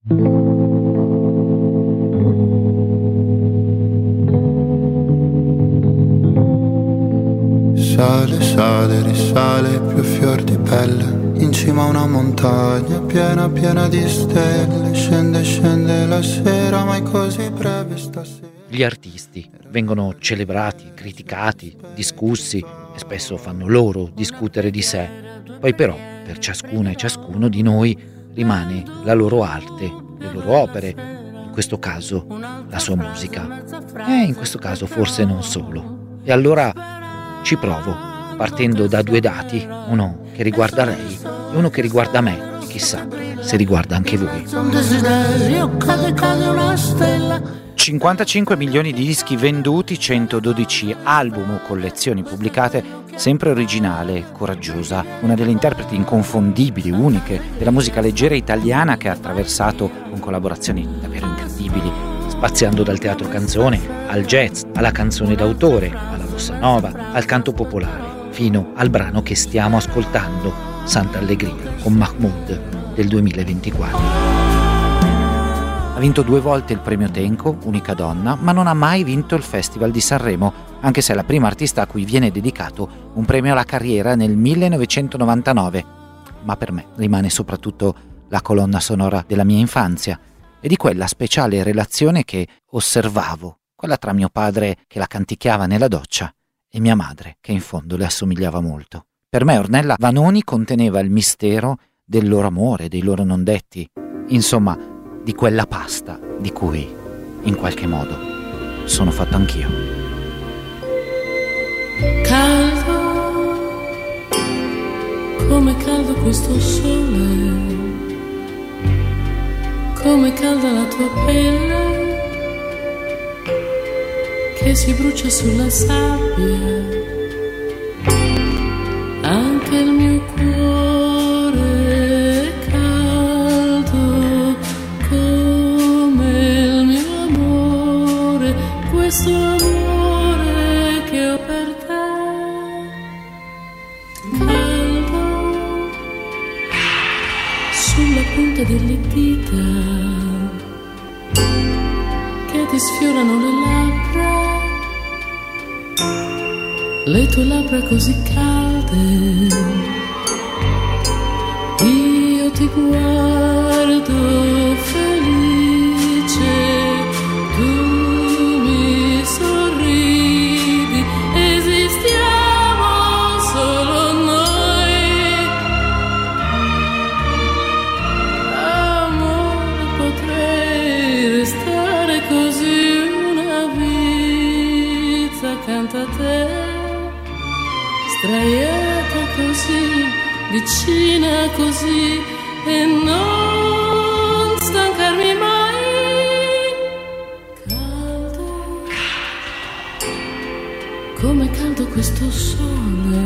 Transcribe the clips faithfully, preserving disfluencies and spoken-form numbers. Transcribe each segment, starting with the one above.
Sale, sale, risale, più fior di pelle, in cima a una montagna piena, piena di stelle. Scende, scende la sera, ma è così breve stasera. Gli artisti vengono celebrati, criticati, discussi e spesso fanno loro discutere di sé. Poi però, per ciascuna e ciascuno di noi rimane la loro arte, le loro opere, in questo caso la sua musica. E in questo caso forse non solo. E allora ci provo, partendo da due dati, uno che riguarda lei e uno che riguarda me, e chissà se riguarda anche voi. cinquantacinque milioni di dischi venduti, centododici album o collezioni pubblicate, sempre originale, coraggiosa, una delle interpreti inconfondibili, uniche della musica leggera italiana che ha attraversato con collaborazioni davvero incredibili, spaziando dal teatro canzone al jazz, alla canzone d'autore, alla bossa nova, al canto popolare, fino al brano che stiamo ascoltando, Santa Allegria, con Mahmood del duemilaventiquattro. Ha vinto due volte il premio Tenco, unica donna, ma non ha mai vinto il Festival di Sanremo, anche se è la prima artista a cui viene dedicato un premio alla carriera nel millenovecentonovantanove. Ma per me rimane soprattutto la colonna sonora della mia infanzia e di quella speciale relazione che osservavo, quella tra mio padre che la canticchiava nella doccia e mia madre che in fondo le assomigliava molto. Per me Ornella Vanoni conteneva il mistero del loro amore, dei loro non detti, insomma di quella pasta di cui in qualche modo sono fatto anch'io. Caldo, come caldo questo sole, come calda la tua pelle che si brucia sulla sabbia, anche il mio cuore è caldo come il mio amore, questo amore che ho per te, caldo sulla punta delle dita che ti sfiorano le labbra, le tue labbra così calde, io ti guardo felice, tu mi sorridi, esistiamo solo noi, amore, potrei restare così una vita accanto a te, straiata così, vicina così, e non stancarmi mai. Caldo, come caldo questo sole,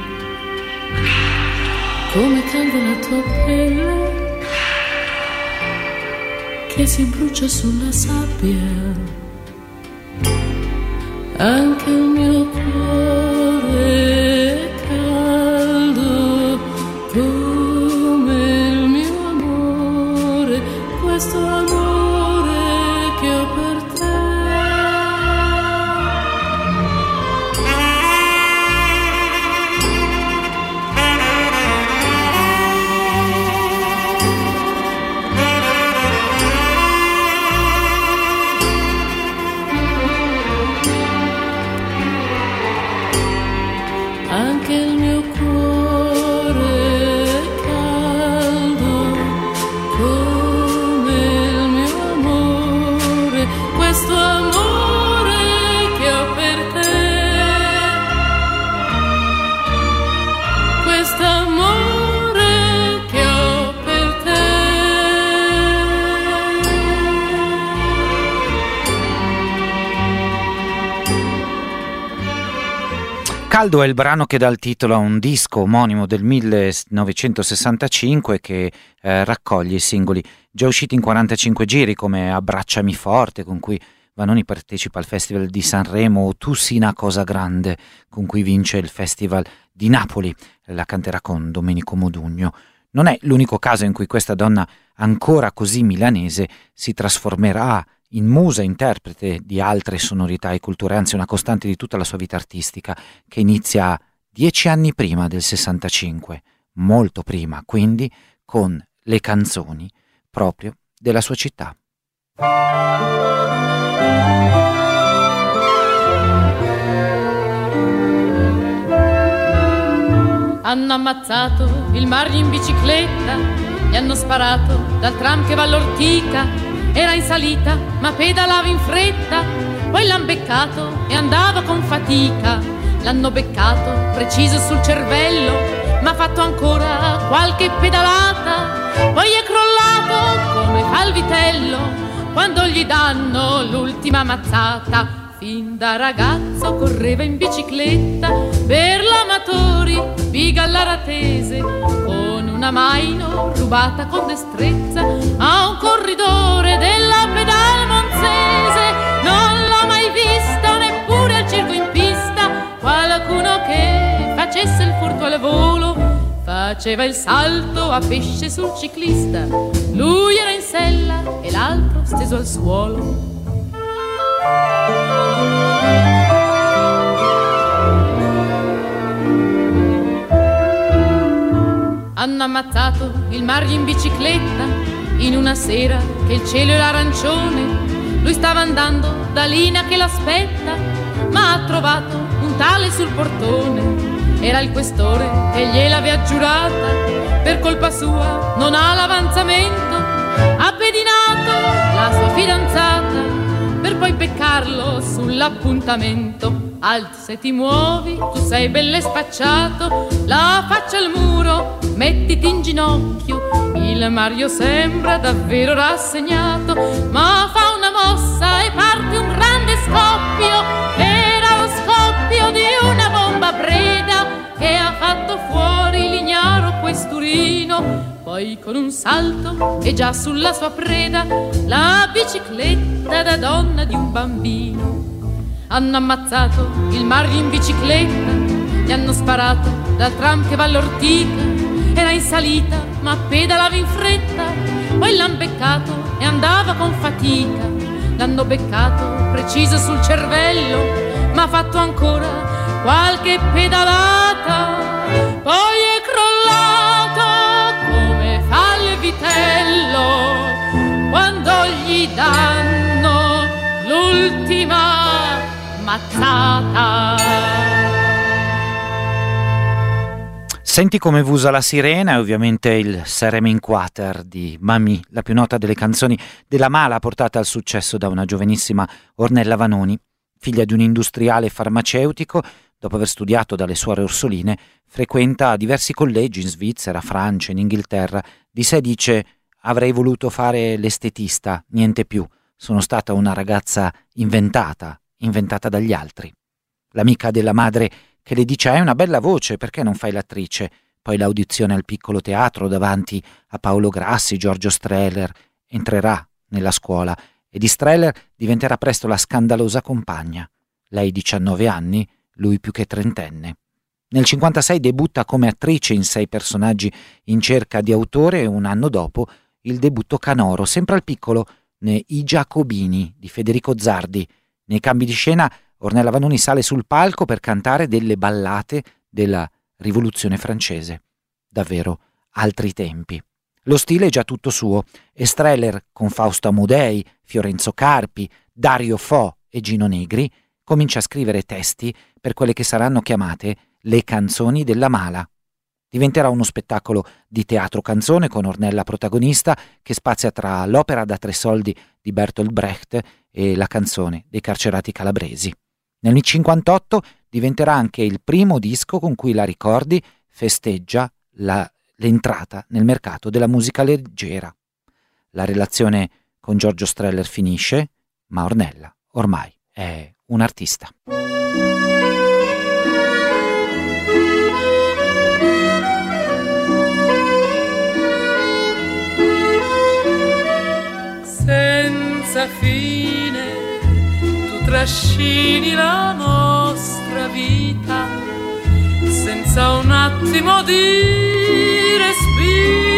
come calda la tua pelle che si brucia sulla sabbia, anche il mio cuore come il mio amore, questo amore che ho per te. Anche il mio cuore questo amore che ho per te, questo amore che ho per te. Caldo è il brano che dà il titolo a un disco omonimo del millenovecentosessantacinque che eh, raccoglie i singoli già usciti in quarantacinque giri come Abbracciami forte, con cui Vanoni partecipa al Festival di Sanremo, o Tu sii una cosa grande, con cui vince il Festival di Napoli, la canterà con Domenico Modugno. Non è l'unico caso in cui questa donna ancora così milanese si trasformerà in musa interprete di altre sonorità e culture, anzi una costante di tutta la sua vita artistica, che inizia dieci anni prima del sessantacinque, molto prima, quindi, con le canzoni proprio della sua città. Hanno ammazzato il Mario in bicicletta, gli hanno sparato dal tram che va all'Ortica. Era in salita ma pedalava in fretta, poi l'han beccato e andava con fatica. L'hanno beccato preciso sul cervello, ma ha fatto ancora qualche pedalata. Poi è crollato come fa il vitello quando gli danno l'ultima mazzata. Fin da ragazzo correva in bicicletta per l'amatori di Gallaratese, con una maino rubata con destrezza a un corridore della Pedalmonzese. Non l'ho mai visto neppure al circo in pista qualcuno che facesse il furto al volo. Faceva il salto a pesce sul ciclista, lui era in sella e l'altro steso al suolo. Hanno ammazzato il Mario in bicicletta in una sera che il cielo era arancione. Lui stava andando da Lina che l'aspetta, ma ha trovato un tale sul portone. Era il questore che gliel'aveva giurata, per colpa sua non ha l'avanzamento. Ha pedinato la sua fidanzata per poi beccarlo sull'appuntamento. Alto se ti muovi, tu sei belle spacciato, la faccia al muro, mettiti in ginocchio. Il Mario sembra davvero rassegnato, ma fa una mossa e parte un grande scoppio. Era lo scoppio di una bomba preda che ha fatto fuori l'ignaro questurino. Poi con un salto e già sulla sua preda, la bicicletta da donna di un bambino. Hanno ammazzato il Mario in bicicletta, gli hanno sparato dal tram che va all'Ortica. Era in salita ma pedalava in fretta, poi l'han beccato e andava con fatica. L'hanno beccato preciso sul cervello, ma ha fatto ancora qualche pedalata. Poi è crollato come fa il vitello quando gli danno l'ultima mazzata. Senti come vusa la sirena è ovviamente il Seremin Quater di Mamì, la più nota delle canzoni della Mala portata al successo da una giovanissima Ornella Vanoni, figlia di un industriale farmaceutico. Dopo aver studiato dalle suore Orsoline, frequenta diversi collegi in Svizzera, Francia, in Inghilterra. Di sé dice: avrei voluto fare l'estetista, niente più. Sono stata una ragazza inventata, inventata dagli altri. L'amica della madre che le dice: hai una bella voce, perché non fai l'attrice? Poi l'audizione al Piccolo Teatro davanti a Paolo Grassi, Giorgio Strehler. Entrerà nella scuola e di Strehler diventerà presto la scandalosa compagna. Lei diciannove anni, lui più che trentenne. Nel cinquantasei debutta come attrice in sei personaggi in cerca di autore e un anno dopo il debutto canoro, sempre al Piccolo, nei I Giacobini di Federico Zardi. Nei cambi di scena Ornella Vanoni sale sul palco per cantare delle ballate della Rivoluzione francese. Davvero altri tempi. Lo stile è già tutto suo e Strehler, con Fausto Amodei, Fiorenzo Carpi, Dario Fo e Gino Negri, comincia a scrivere testi per quelle che saranno chiamate le canzoni della Mala. Diventerà uno spettacolo di teatro canzone con Ornella protagonista che spazia tra l'opera da tre soldi di Bertolt Brecht e la canzone dei carcerati calabresi. Nel cinquantotto diventerà anche il primo disco con cui la Ricordi festeggia la, l'entrata nel mercato della musica leggera. La relazione con Giorgio Strehler finisce, ma Ornella ormai è un artista. Senza fine tu trascini la nostra vita, senza un attimo di respiro.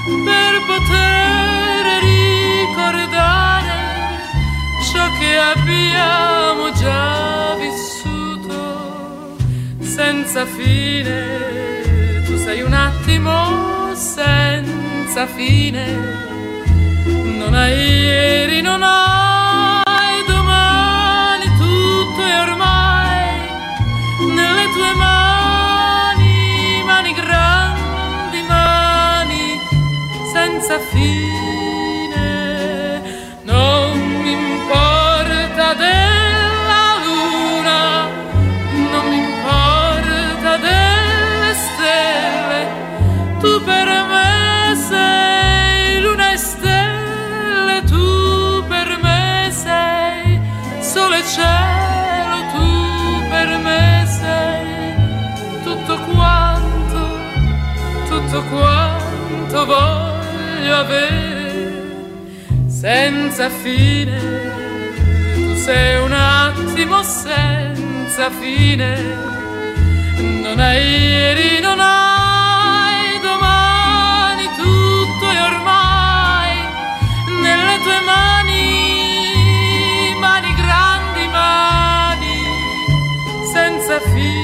per poter ricordare ciò che abbiamo già vissuto senza fine. Tu sei un attimo senza fine, non hai ieri, non hai domani, tutto è ormai nelle tue mani, mani grandi, mani senza fine. Non mi importa della luna, non mi importa delle stelle, tu per me sei luna e stelle, tu per me sei sole e cielo, tu per me sei tutto quanto, tutto quanto voglio avere senza fine. Tu sei un attimo senza fine, non hai ieri, non hai domani, tutto è ormai nelle tue mani, mani grandi, mani senza fine.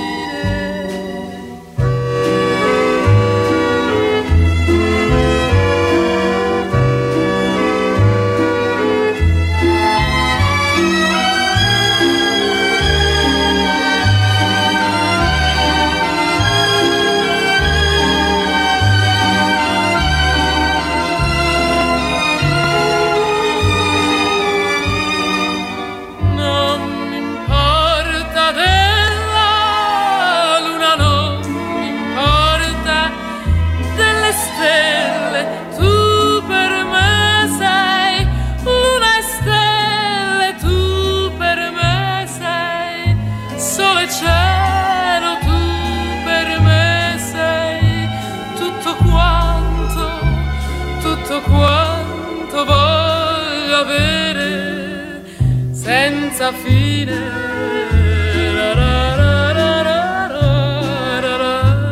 Quanto voglio avere senza fine. La la la la la la la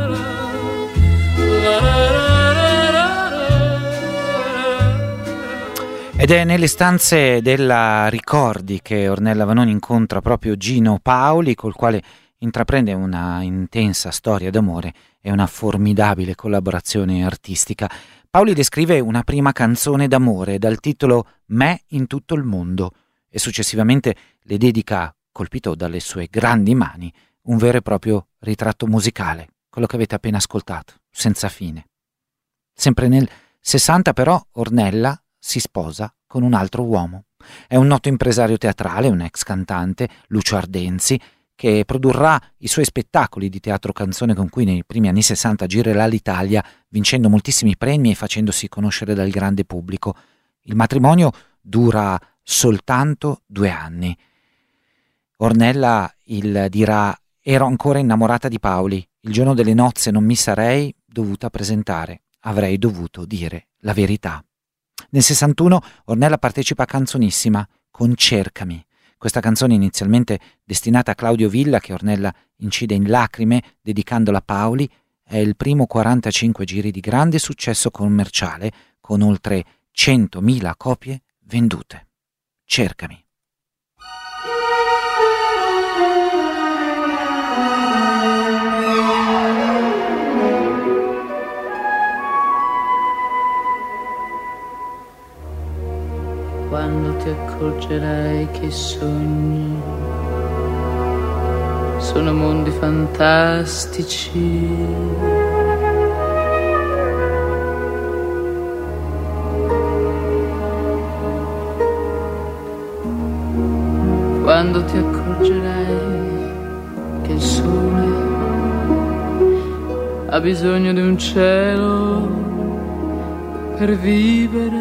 la la la la. Ed è nelle stanze della Ricordi che Ornella Vanoni incontra proprio Gino Paoli, col quale intraprende una intensa storia d'amore e una formidabile collaborazione artistica. Paoli descrive una prima canzone d'amore dal titolo Me in tutto il mondo e successivamente le dedica, colpito dalle sue grandi mani, un vero e proprio ritratto musicale, quello che avete appena ascoltato, Senza fine. Sempre nel sessanta però Ornella si sposa con un altro uomo. È un noto impresario teatrale, un ex cantante, Lucio Ardenzi, che produrrà i suoi spettacoli di teatro canzone con cui nei primi anni sessanta girerà l'Italia, vincendo moltissimi premi e facendosi conoscere dal grande pubblico. Il matrimonio dura soltanto due anni. Ornella il dirà: ero ancora innamorata di Paoli, il giorno delle nozze non mi sarei dovuta presentare, avrei dovuto dire la verità. Nel sessantuno Ornella partecipa a Canzonissima con Cercami. Questa canzone inizialmente destinata a Claudio Villa, che Ornella incide in lacrime dedicandola a Paoli, è il primo quarantacinque giri di grande successo commerciale con oltre centomila copie vendute. Cercami. Quando ti accorgerai che i sogni sono mondi fantastici, quando ti accorgerai che il sole ha bisogno di un cielo per vivere.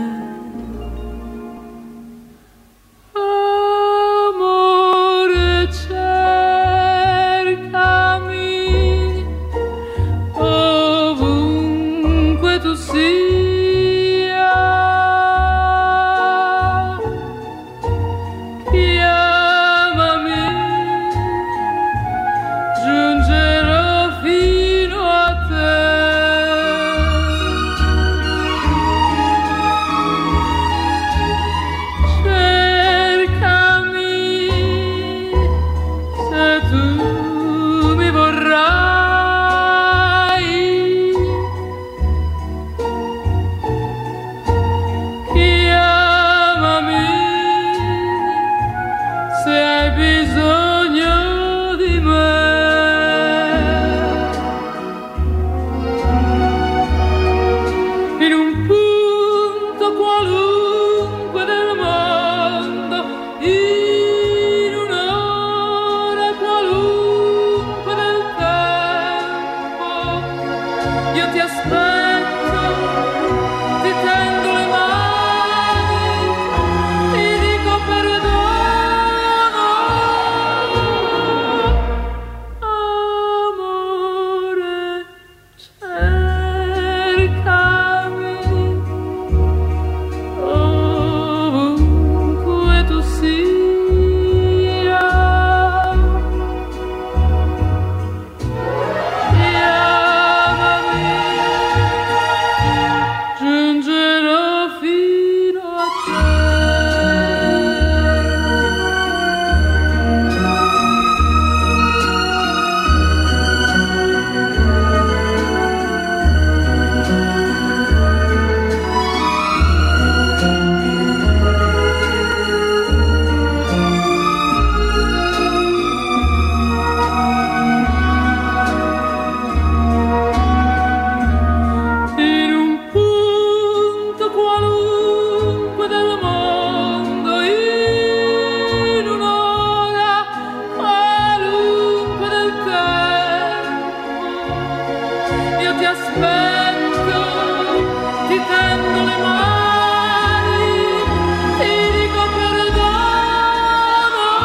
ti tendo le mani, ti dico perdono,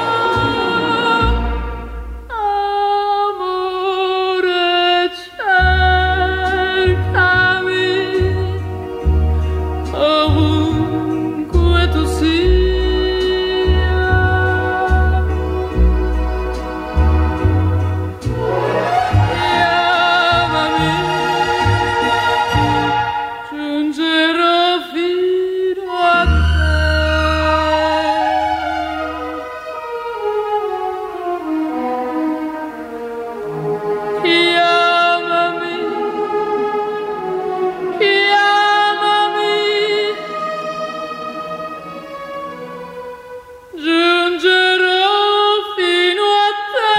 amore, cercami ovunque tu sia, chiamami, giungerò fino a te. Chiamami, chiamami, giungerò fino a te.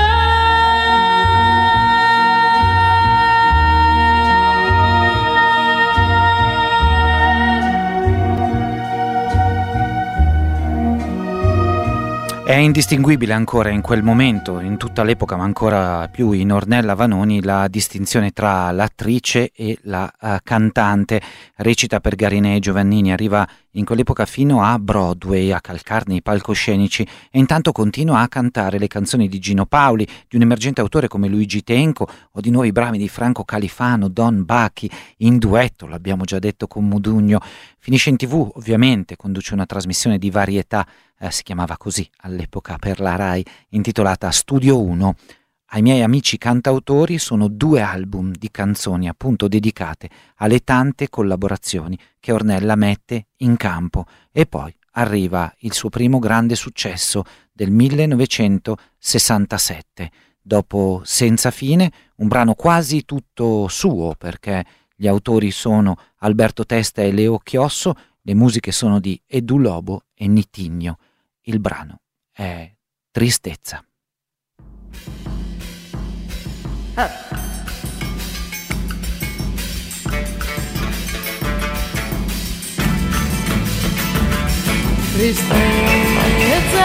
È indistinguibile ancora in quel momento, in tutta l'epoca, ma ancora più in Ornella Vanoni, la distinzione tra l'attrice e la uh, cantante. Recita per Garinè e Giovannini, arriva in quell'epoca fino a Broadway, a calcarne i palcoscenici, e intanto continua a cantare le canzoni di Gino Paoli, di un emergente autore come Luigi Tenco o di nuovi brani di Franco Califano, Don Bachi, in duetto, l'abbiamo già detto, con Modugno. Finisce in tv, ovviamente, conduce una trasmissione di varietà, eh, si chiamava così all'epoca per la Rai, intitolata Studio uno. Ai miei amici cantautori sono due album di canzoni appunto dedicate alle tante collaborazioni che Ornella mette in campo, e poi arriva il suo primo grande successo del millenovecentosessantasette, dopo Senza fine, un brano quasi tutto suo perché gli autori sono Alberto Testa e Leo Chiosso, le musiche sono di Edu Lobo e Nitinho. Il brano è Tristezza. Tristezza,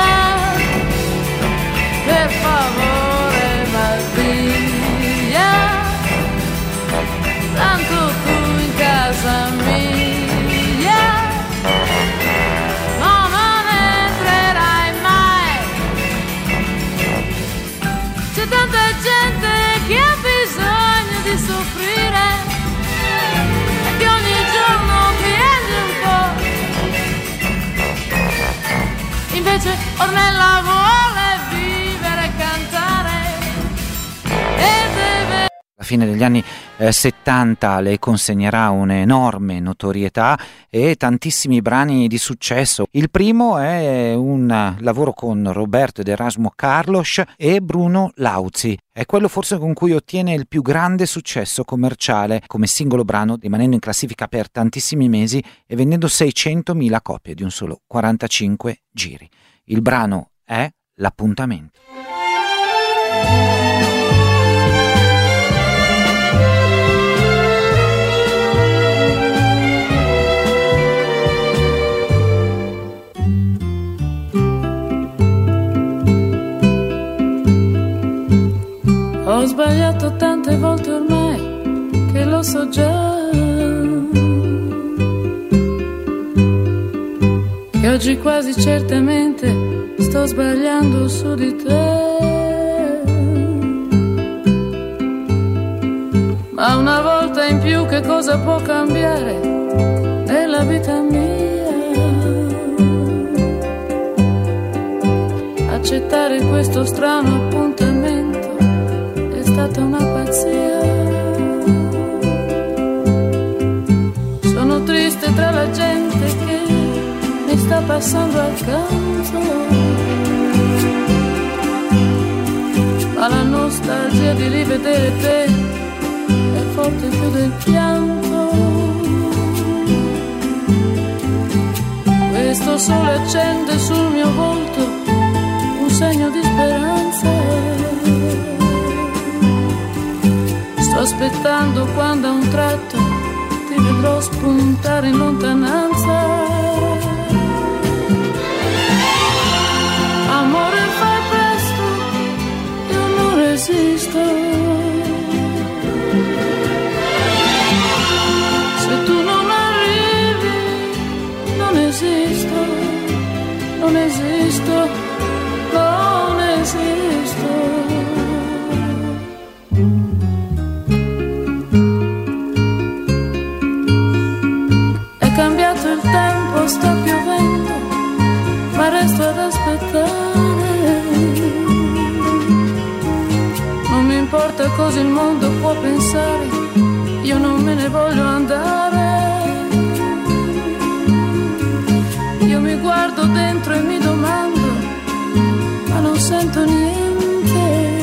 per favore, va via, tanto tu in casa mia no, non entrerai mai. C'è tanta gente che ha bisogno di soffrire e che ogni giorno piange un po'. Invece Ornella vuole vivere e cantare e deve... Alla fine degli anni eh, settanta le consegnerà un'enorme notorietà e tantissimi brani di successo. Il primo è un lavoro con Roberto ed Erasmo Carlos e Bruno Lauzi. È quello forse con cui ottiene il più grande successo commerciale come singolo brano, rimanendo in classifica per tantissimi mesi e vendendo seicentomila copie di un solo quarantacinque giri. Il brano è L'appuntamento. Ho sbagliato tante volte ormai che lo so già, che oggi quasi certamente sto sbagliando su di te. Ma una volta in più che cosa può cambiare nella vita mia? Accettare questo strano appuntamento è stata una pazzia. Sono triste tra la gente che mi sta passando accanto, ma la nostalgia di rivedere te è forte più del pianto. Questo sole accende sul mio volto un segno di speranza. Sto aspettando quando a un tratto ti vedrò spuntare in lontananza. Amore, fai presto, io non resisto. Se tu non può pensare, io non me ne voglio andare. Io mi guardo dentro e mi domando, ma non sento niente.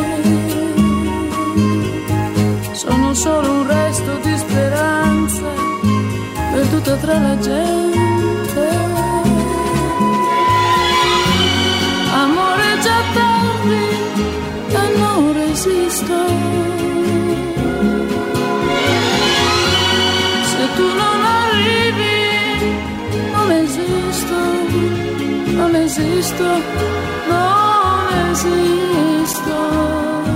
Sono solo un resto di speranza perduta tra la gente. Amore già tardi e non resisto. Se tu non arrivi non esisto, non esisto, non esisto.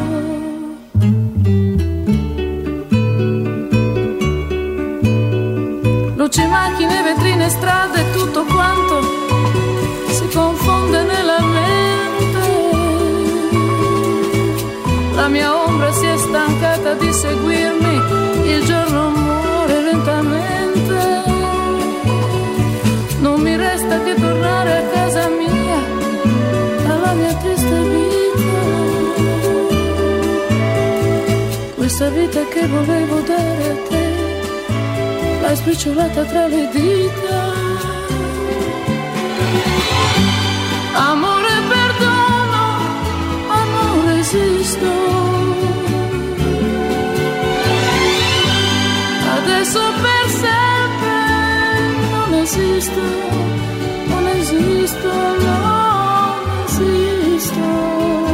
Luci, macchine, vetrine, strade, tutto quanto si confonde nella mente. La mia ombra si è stancata di seguirmi, il giorno muore lentamente. Non mi resta che tornare a casa mia, alla mia triste vita. Questa vita che volevo dare a te, l'hai spicciolata tra le dita. Amore, perdono, ma non resisto. Adesso per sempre non esisto, non esisto, non esisto.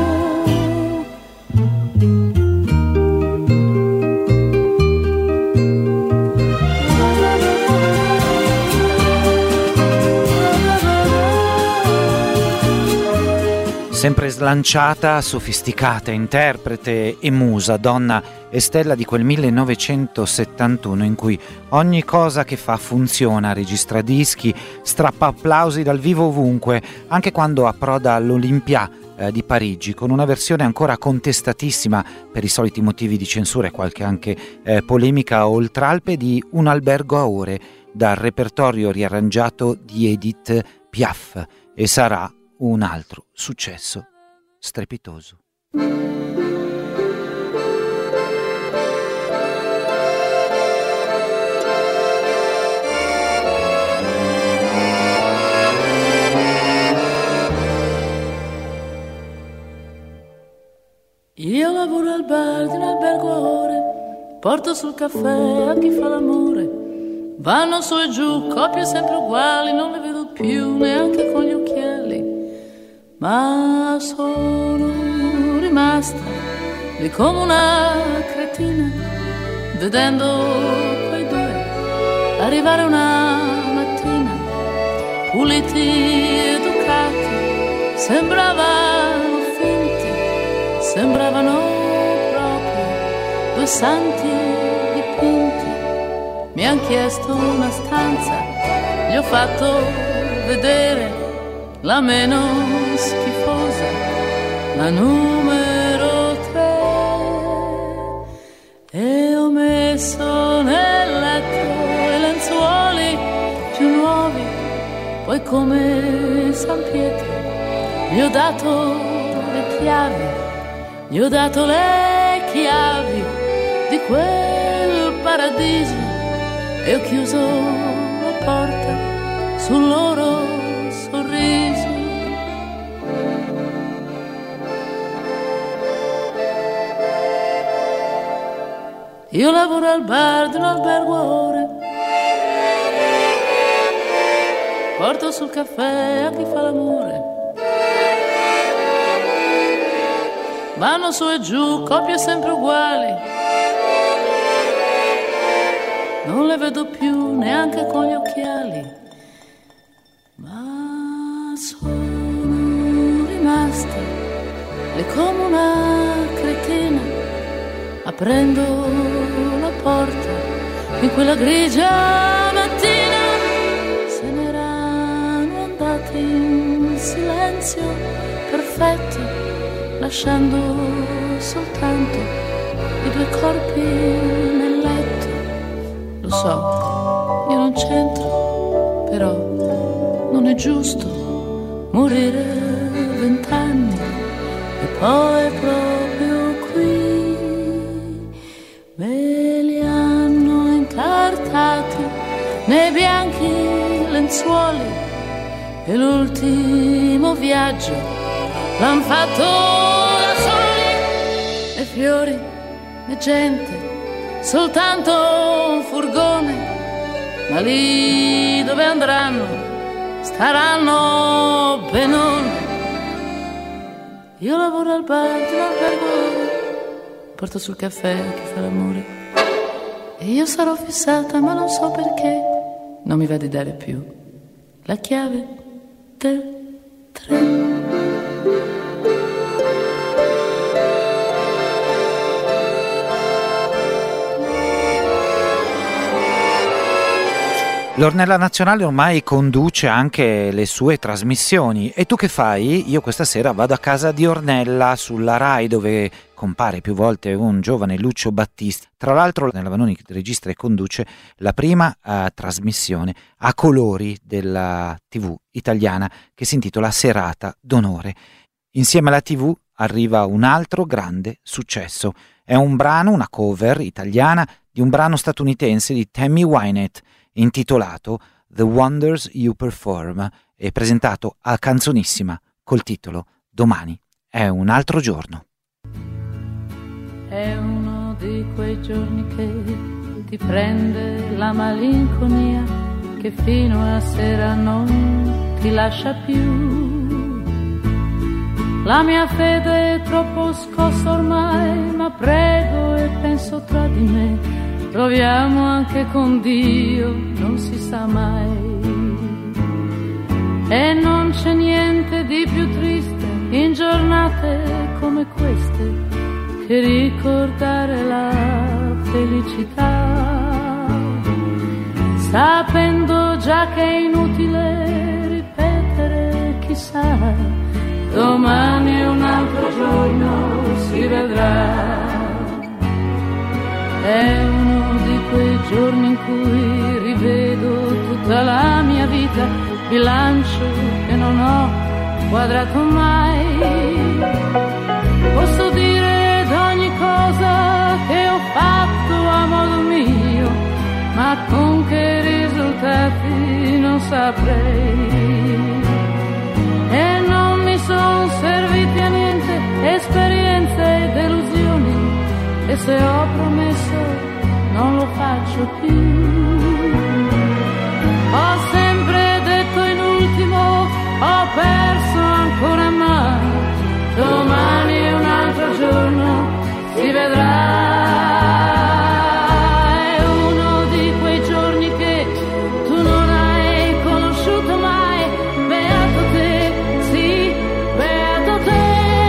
Sempre slanciata, sofisticata, interprete e musa, donna e stella di quel millenovecentosettantuno in cui ogni cosa che fa funziona, registra dischi, strappa applausi dal vivo ovunque, anche quando approda all'Olympia eh, di Parigi, con una versione ancora contestatissima per i soliti motivi di censura e qualche anche eh, polemica oltralpe di Un albergo a ore, dal repertorio riarrangiato di Edith Piaf, e sarà un altro successo strepitoso. Io lavoro al bar di un albergo a ore, porto sul caffè a chi fa l'amore. Vanno su e giù, coppie sempre uguali, non le vedo più neanche con gli occhiali. Ma sono rimasta lì come una cretina, vedendo quei due arrivare una mattina, puliti, educati, sembravano finti, sembravano proprio due santi dipinti. Mi han chiesto una stanza, gli ho fatto vedere la meno schifosa, la numero tre, e ho messo nel letto i lenzuoli più nuovi. Poi come San Pietro gli ho dato le chiavi, gli ho dato le chiavi di quel paradiso e ho chiuso la porta sul loro sorriso. Io lavoro al bar di un albergo a ore, porto sul caffè a chi fa l'amore. Vanno su e giù, coppie sempre uguali, non le vedo più neanche con gli occhiali. Ma sono rimasta lì come una cretina, aprendo la porta in quella grigia mattina. Se n'erano andati in silenzio perfetto, lasciando soltanto i due corpi nel letto. Lo so, io non c'entro, però non è giusto morire vent'anni e poi proprio qui nei bianchi lenzuoli, e l'ultimo viaggio l'han fatto da soli, e fiori e gente, soltanto un furgone, ma lì dove andranno staranno benone. Io lavoro al bar di un albergo, porto sul caffè a chi fa l'amore, e io sarò fissata ma non so perché non mi va di dare più la chiave del treno. L'Ornella Nazionale ormai conduce anche le sue trasmissioni. E tu che fai? Io questa sera vado a casa di Ornella sulla Rai, dove compare più volte un giovane Lucio Battisti. Tra l'altro Ornella Vanoni registra e conduce la prima uh, trasmissione a colori della tivù italiana, che si intitola Serata d'Onore. Insieme alla tivù arriva un altro grande successo. È un brano, una cover italiana di un brano statunitense di Tammy Wynette, intitolato The Wonders You Perform, e presentato a Canzonissima col titolo Domani è un altro giorno. È uno di quei giorni che ti prende la malinconia, che fino a sera non ti lascia più. La mia fede è troppo scossa ormai, ma prego e penso tra di me, proviamo anche con Dio, non si sa mai. E non c'è niente di più triste in giornate come queste che ricordare la felicità, sapendo già che è inutile ripetere chissà, domani è un altro giorno, si vedrà. È uno di quei giorni in cui rivedo tutta la mia vita, bilancio che non ho quadrato mai. Posso dire d'ogni cosa che ho fatto a modo mio, ma con che risultati non saprei. E non mi son serviti a niente esperienze e delusioni, e se ho promesso non lo faccio più. Ho sempre detto in ultimo, ho perso ancora mai, domani è un altro giorno, si vedrà. È uno di quei giorni che tu non hai conosciuto mai, beato te, sì, beato te.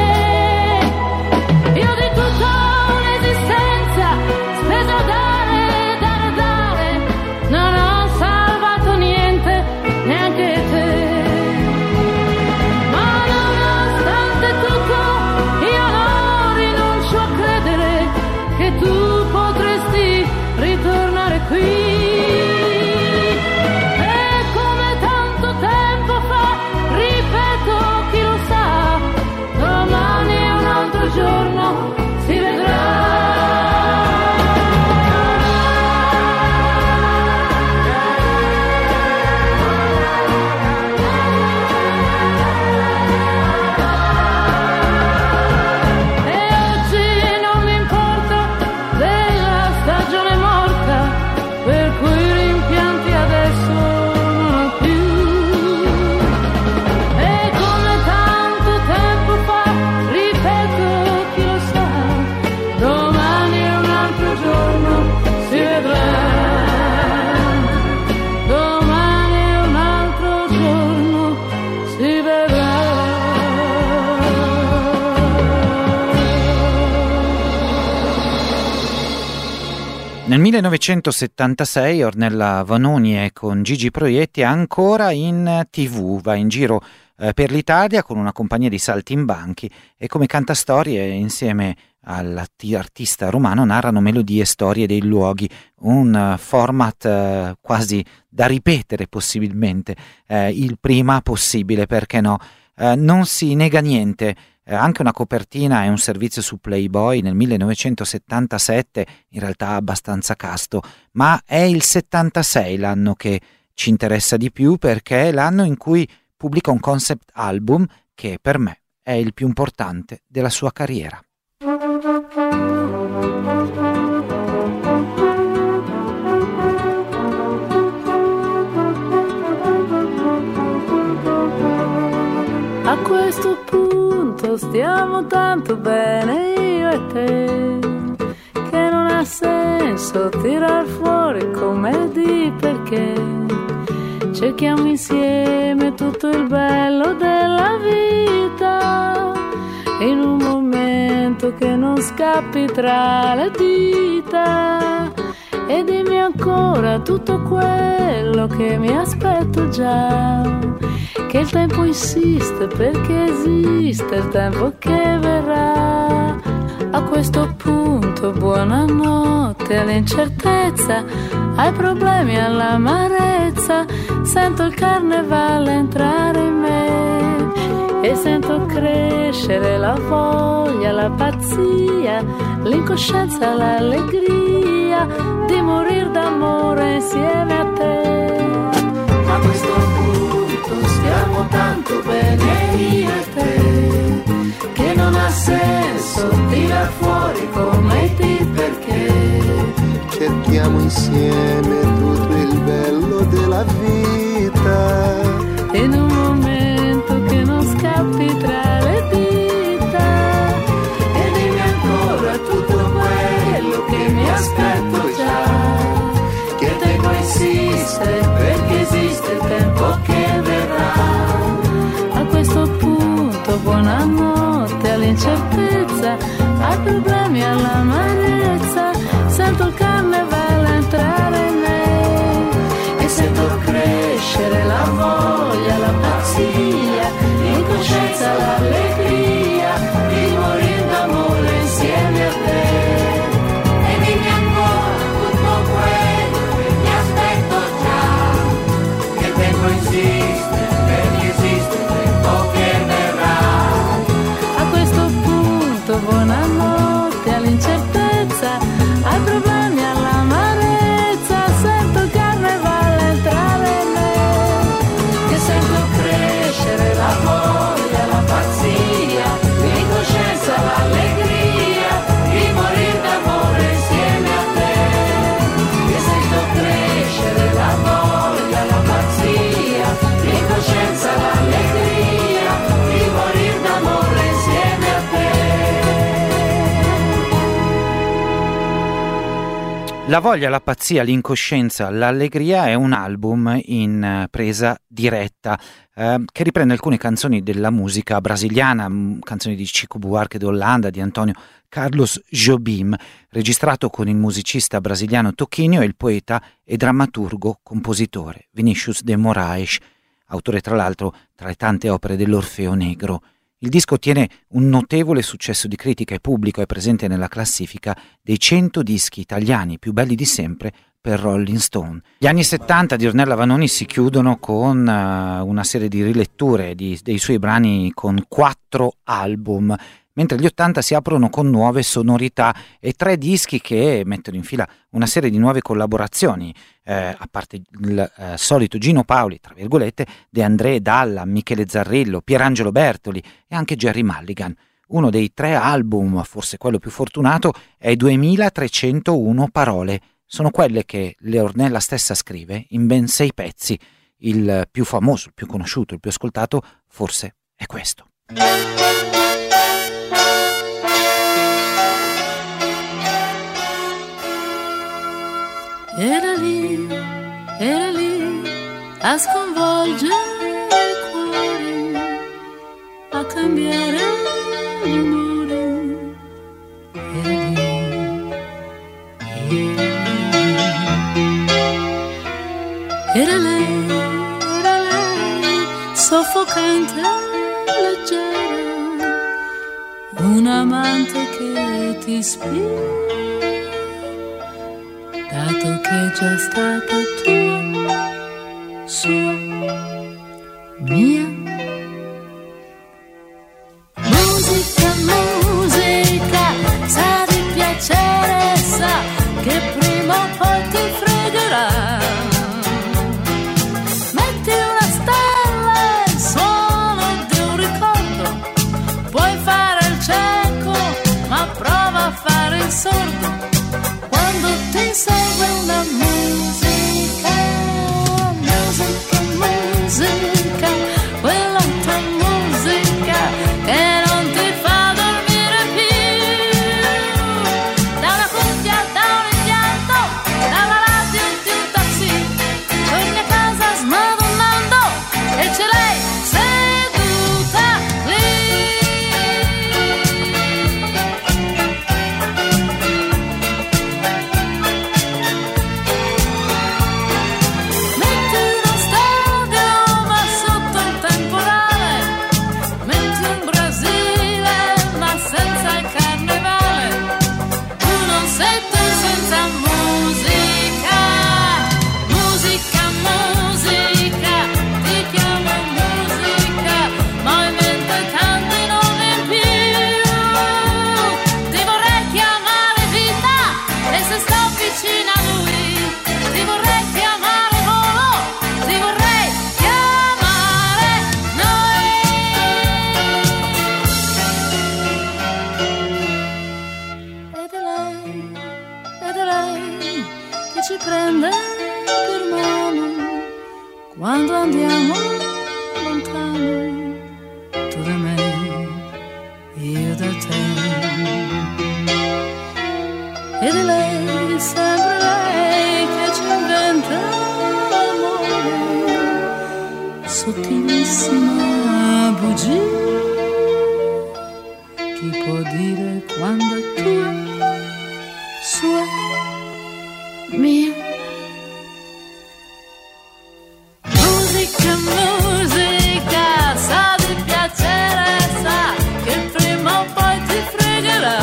Io di tutto speso a dare, dare, dare, non ho salvato niente, neanche te. Ma nonostante tutto io non rinuncio a credere che tu potresti ritornare qui. E come tanto tempo fa, ripeto, chi lo sa, domani è un altro giorno, si vedrà. Nel millenovecentosettantasei Ornella Vanoni è con Gigi Proietti ancora in tivù, va in giro eh, per l'Italia con una compagnia di saltimbanchi e come cantastorie insieme all'artista romano narrano melodie e storie dei luoghi, un uh, format uh, quasi da ripetere possibilmente, uh, il prima possibile, perché no? eh, non si nega niente. Eh, anche una copertina e un servizio su Playboy nel millenovecentosettantasette, in realtà abbastanza casto, ma è il settantasei l'anno che ci interessa di più, perché è l'anno in cui pubblica un concept album che per me è il più importante della sua carriera. A questo punto stiamo tanto bene io e te, che non ha senso tirar fuori come di perché. Cerchiamo insieme tutto il bello della vita, in un momento che non scappi tra le dita. E dimmi ancora tutto quello che mi aspetto già, che il tempo insiste perché esiste il tempo che verrà. A questo punto buonanotte all'incertezza, ai problemi, all'amarezza, sento il carnevale entrare in me e sento crescere la voglia, la pazzia, l'incoscienza, l'allegria di morir d'amore insieme a te. A questo punto stiamo tanto bene io e te, che non ha senso tirar fuori come ti perché. Cerchiamo insieme tutto il bello della vita, in un momento che non scappi tra le dita. E dimmi ancora tutto quello che mi aspetto già, che il tempo insiste perché esiste il tempo che verrà. A questo punto buonanotte all'incertezza, ai problemi, all'amarezza, sento il carnevale entrare in me e sento crescere la voglia, la pazzia, l'incoscienza, l'allegria di morir d'amore insieme a te. E dimmi ancora tutto quello che mi aspetto già, che il tempo insiste perché esiste il tempo che verrà. A questo punto buonanotte all'incertezza, ai problemi, all'amarezza, sento il carnevale entrare in me, che sento crescere la voglia, la pazzia, l'incoscienza, l'allegria di morir d'amore insieme a te, che sento crescere la voglia, la pazzia, l'incoscienza, l'allegria di morir d'amore insieme a te. La voglia, la pazzia, l'incoscienza, l'allegria è un album in eh, presa diretta eh, che riprende alcune canzoni della musica brasiliana, mh, canzoni di Chico Buarque d'Holanda, di Antonio Carlos Jobim, registrato con il musicista brasiliano Toquinho e il poeta e drammaturgo compositore Vinícius de Moraes, autore tra l'altro tra le tante opere dell'Orfeo Negro. Il disco ottiene un notevole successo di critica e pubblico, è presente nella classifica dei cento dischi italiani più belli di sempre per Rolling Stone. Gli anni settanta di Ornella Vanoni si chiudono con uh, una serie di riletture di, dei suoi brani con quattro album, mentre gli ottanta si aprono con nuove sonorità e tre dischi che mettono in fila una serie di nuove collaborazioni, eh, a parte il eh, solito Gino Paoli, tra virgolette, De André Dalla, Michele Zarrillo, Pierangelo Bertoli e anche Gerry Mulligan. Uno dei tre album, forse quello più fortunato, è duemilatrecentouno parole. Sono quelle che Leornella stessa scrive in ben sei pezzi. Il più famoso, il più conosciuto, il più ascoltato forse è questo. Era lì, era lì, a sconvolgere il cuore, a cambiare l'umore. Era lì, era lei, era lei, soffocante, leggera, un amante che ti ispira, dato che è già stata tua, sua, mia. quando andiamo lontano, tu da me, io da te. E di lei, sempre lei che ci inventa l'amore, sottilissima bugia. Chi può dire quando è tua, sua, mia? Musica, musica, sa di piacere, sa che prima o poi ti fregherà.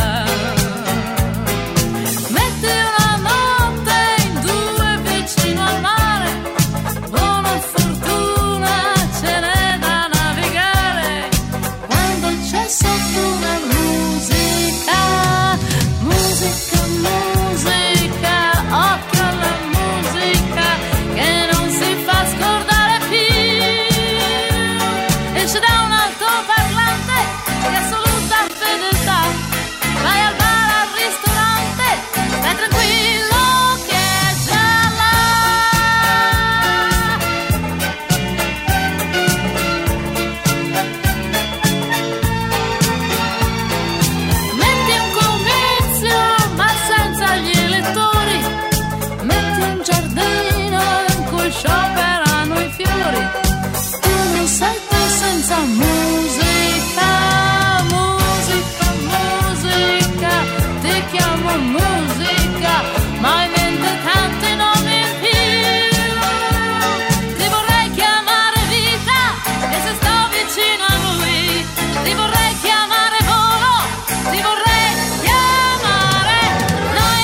Metti una notte in due vicino al mare, buona fortuna ce n'è da navigare. Quando c'è sotto una musica, musica, musica, occhio alla musica che non si fa scordare più. Esce da un altoparlante di assoluta fedeltà, vai al bar, al ristorante, stai tranquillo che è già là. Metti un comizio ma senza gli elettori, metti un giardino in cui scioperano i fiori. Tu non sei tu senza musica, musica, musica, ti chiamo musica, ma in mente tanti nomi in più. Ti vorrei chiamare vita e se sto vicino a lui, ti vorrei chiamare volo, ti vorrei chiamare noi.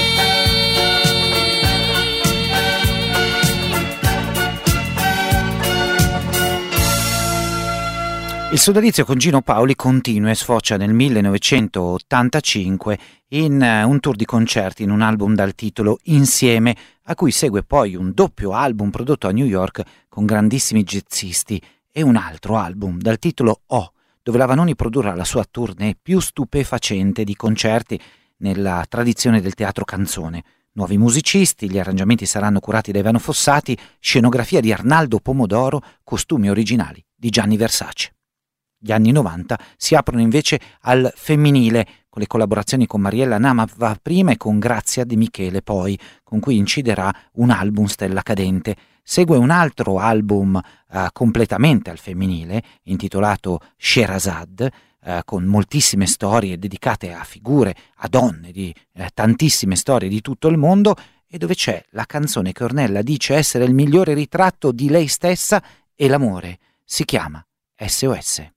Il sodalizio con Gino Paoli continua e sfocia nel millenovecentottantacinque in eh, un tour di concerti in un album dal titolo Insieme, a cui segue poi un doppio album prodotto a New York con grandissimi jazzisti e un altro album dal titolo O, dove la Vanoni produrrà la sua tournée più stupefacente di concerti nella tradizione del teatro canzone. Nuovi musicisti, gli arrangiamenti saranno curati da Ivano Fossati, scenografia di Arnaldo Pomodoro, costumi originali di Gianni Versace. Gli anni novanta si aprono invece al femminile, con le collaborazioni con Mariella Namava prima e con Grazia De Michele poi, con cui inciderà un album Stella Cadente. Segue un altro album eh, completamente al femminile, intitolato Sherazad, eh, con moltissime storie dedicate a figure, a donne di eh, tantissime storie di tutto il mondo, e dove c'è la canzone che Ornella dice essere il migliore ritratto di lei stessa e l'amore. Si chiama S O S.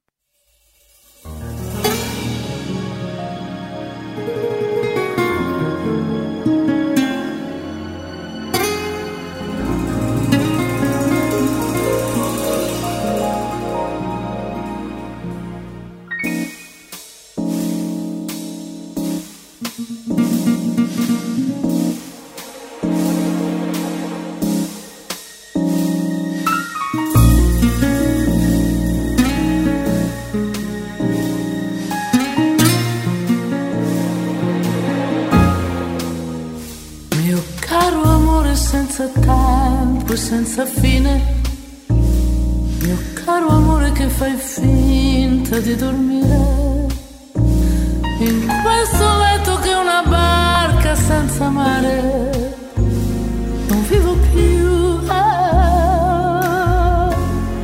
Senza tempo, senza fine, mio caro amore che fai finta di dormire in questo letto che è una barca senza mare. Non vivo più, ah,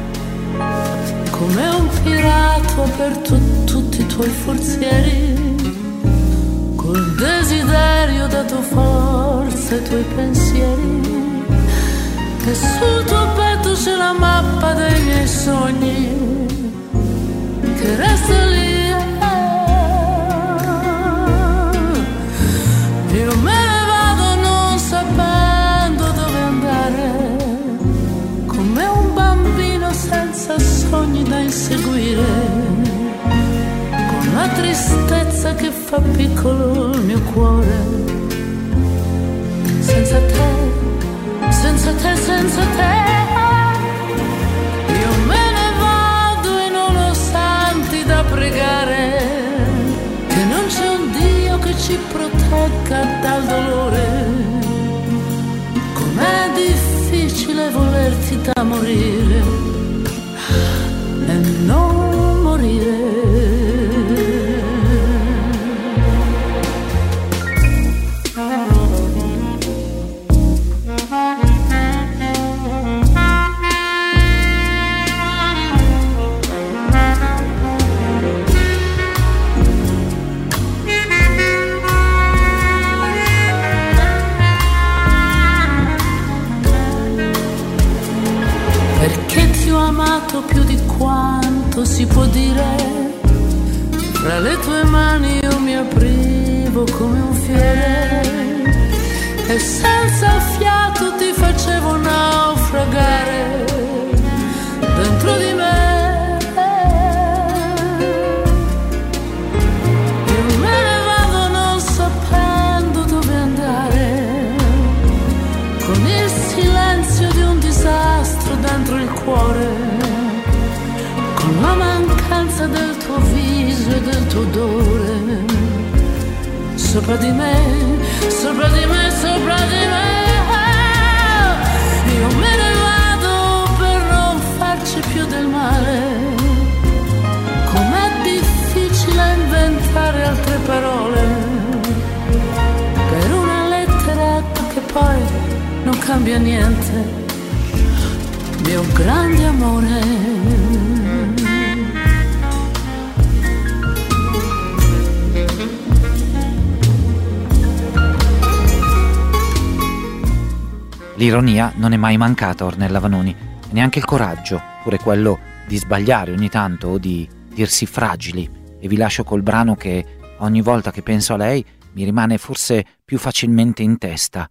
come un pirata aperto tutti i tuoi forzieri, col desiderio dato forza ai tuoi pensieri, e sul tuo petto c'è la mappa dei miei sogni che resta lì. Io me ne vado non sapendo dove andare, come un bambino senza sogni da inseguire, con la tristezza che fa piccolo il mio cuore. Senza te, senza te, senza te, io me ne vado e non ho santi da pregare, che non c'è un Dio che ci protegga dal dolore. Com'è difficile volerti necessità morire e non morire. Perché ti ho amato più di quanto si può dire, fra le tue mani io mi aprivo come un fiore e senza fiato ti facevo naufragare dentro di me. Io me ne vado non sapendo dove andare, con il silenzio di un disastro dentro il cuore, con la mancanza del tuo viso e del tuo odore sopra di me, sopra di me, sopra di me. Io me ne vado per non farci più del male. Com'è difficile inventare altre parole per una letteretta che poi non cambia niente. Mio grande amore. L'ironia non è mai mancata a Ornella Vanoni, neanche il coraggio, pure quello di sbagliare ogni tanto o di dirsi fragili. E vi lascio col brano che ogni volta che penso a lei mi rimane forse più facilmente in testa.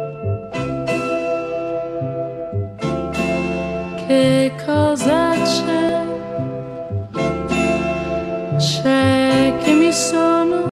Che cosa c'è? C'è che mi sono